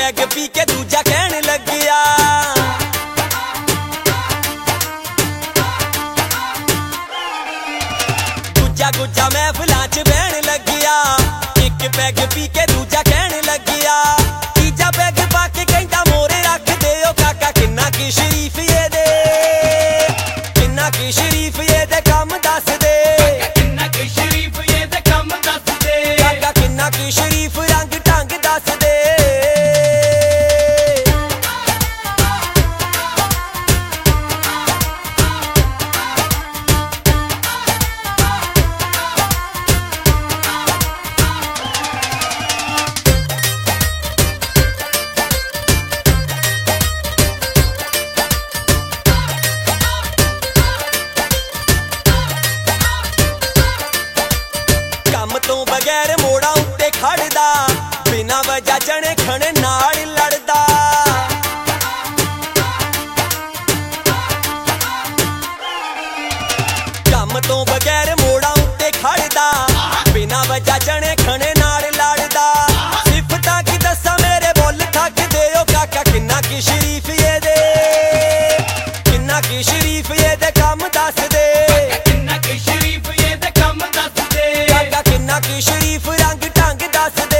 peg ਪੀ ਕੇ ਦੂਜਾ ਕਹਿਣ ਲੱਗਿਆ ਗੁੱਜਾ ਮਹਿਫਲਾਂ 'ਚ ਬਹਿਣ ਲੱਗਿਆ ਇੱਕ ਪੈਗ ਪੀ ਕੇ ਦੂਜਾ ਕਹਿਣ ਲੱਗਿਆ ਤੀਜਾ ਪੈਗ ਪਾ ਕੇ ਕਹਿੰਦਾ ਮੋਰੇ ਰੱਖ ਦਿਓ ਕਾਕਾ ਕਿੰਨਾ ਕੀ ਸ਼ਰੀਫ ਇਹਦੇ ਕਿੰਨਾ ਕੀ ਸ਼ਰੀਫ ਇਹਦੇ ਕੰਮ ਦੱਸ ਦੇ ਕਿੰਨਾ ਕੀ ਸ਼ਰੀਫ ਇਹਦੇ ਕੰਮ ਦੱਸ ਦੇ ਕਾਕਾ ਕਿੰਨਾ ਕੀ ਸ਼ਰੀਫ ਰੰਗ ਢੰਗ ਦੱਸ ਦੇ ਤੋਂ ਬਗੈਰ ਮੋੜਾਂ ਉੱਤੇ ਖੜਦਾ ਬਿਨਾਂ ਵਜ੍ਹਾ ਜਣੇ ਖਣੇ ਨਾਲ ਲੜਦਾ ਕੰਮ ਤੋਂ ਬਗੈਰ ਮੋੜਾਂ ਉੱਤੇ ਖੜਦਾ ਬਿਨਾਂ ਵਜ੍ਹਾ ਜਣੇ ਖਣੇ ਨਾਲ ਲੜਦਾ ਸਿਫਤਾਂ ਕੀ ਦੱਸਾਂ ਮੇਰੇ ਬੁੱਲ ਥੱਕਦੇ ਓ ਕਾਕਾ ਕਿੰਨਾ ਕੀ ਸ਼ਰੀਫ ਇਹਦੇ ਕਿੰਨਾ ਕੀ ਸ਼ਰੀਫ ਇਹਦੇ ਕੰਮ ਦੱਸ ਦੇ ਕਿੰਨਾ ਕੀ ਸ਼ਰੀਫ ਇਹਦੇ ਕੰਮ ਦੱਸ ਦੇ ਕਾਕਾ ਕਿੰਨਾ ਕੀ ਸ਼ਰੀਫ ਰੰਗ ਢੰਗ ਦੱਸ ਦੇ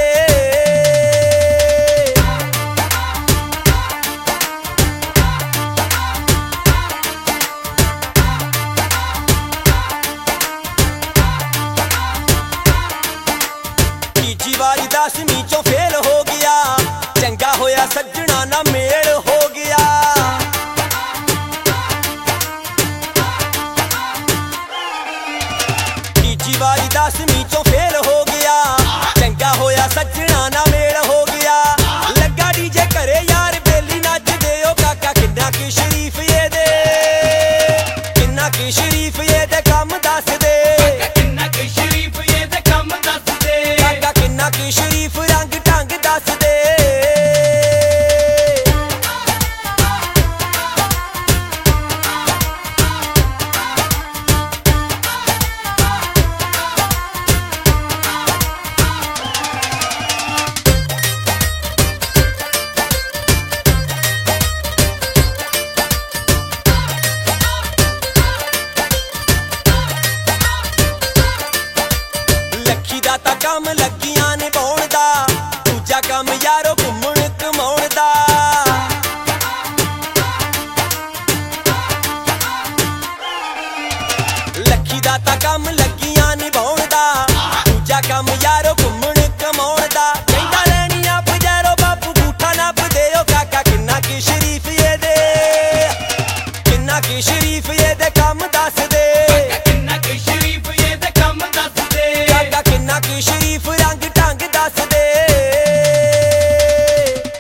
ਤੀਜੀ ਵਾਰੀ 10ਵੀਂ ਚੋਂ ਫੇਲ ਹੋ ਗਿਆ ਚੰਗਾ ਹੋਇਆ ਸੱਜਣਾ ਨਾ ਮੇਲ ਹੋ ਗਿਆ ਤੀਜੀ ਵਾਰੀ 10ਵੀਂ ਚੋਂ ਫੇਲ ਹੋ ਗਿਆ ਚੰਗਾ ਹੋਇਆ ਸੱਜਣਾ ਨਾ ਮੇਲ ਹੋ ਗਿਆ ਲੱਗਾ ਡੀਜੇ ਘਰੇ ਯਾਰ ਬੇਲੀ ਨੱਚਦੇ ਓ ਕਾਕਾ ਕਿੰਨਾ ਕੀ ਸ਼ਰੀਫ ਇਹਦੇ ਕਿੰਨਾ ਕੀ ਸ਼ਰੀਫ ਇਹਦੇ ਕੰਮ ਦੱਸ ਦੇ ਕਿੰਨਾ ਕੀ ਸ਼ਰੀਫ ਇਹਦੇ ਕੰਮ ਦੱਸ ਦੇ ਕਾਕਾ ਕਿੰਨਾ ਕੀ ਸ਼ਰੀਫ ਰੰਗ ਢੰਗ ਦੱਸ ਦੇ ਲੱਖੀ ਦਾ ਤਾਂ ਕੰਮ ਲੱਗੀਆਂ ਨਿਭਾਉਣ ਦਾ ਦੂਜਾ ਕੰਮ ਯਾਰੋ ਘੁੰਮਣ ਕਮਾਉਣ ਦਾ ਲੱਖੀ ਦਾ ਤਾਂ ਕੰਮ ਲੱਗੀਆਂ ਨਿਭਾਉਣ ਦਾ ਦੂਜਾ ਕੰਮ ਯਾਰੋ ਘੁੰਮਣ ਕਮਾਉਣ ਦਾ ਕਹਿੰਦਾ ਲੈਣੀਆਂ ਪਜੈਰੋ ਬਾਪੂ ਬੂਠਾ ਨੱਪ ਦਿਓ ਕਾਕਾ ਕਿੰਨਾ ਕੀ ਸ਼ਰੀਫ ਇਹਦੇ ਕਿੰਨਾ ਕੀ ਸ਼ਰੀਫ